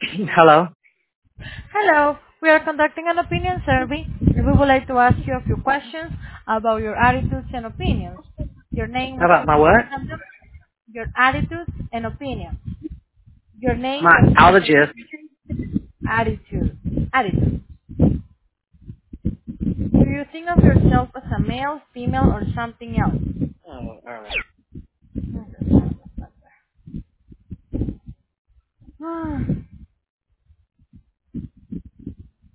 Hello. Hello, we are conducting an opinion survey, and we would like to ask you a few questions about your attitudes and opinions. Your name How must about my remain what? anonymous. Your attitudes and opinions. Your name My must remain allergist. attitude. Attitude. Do you think of yourself as a male, female, or something else?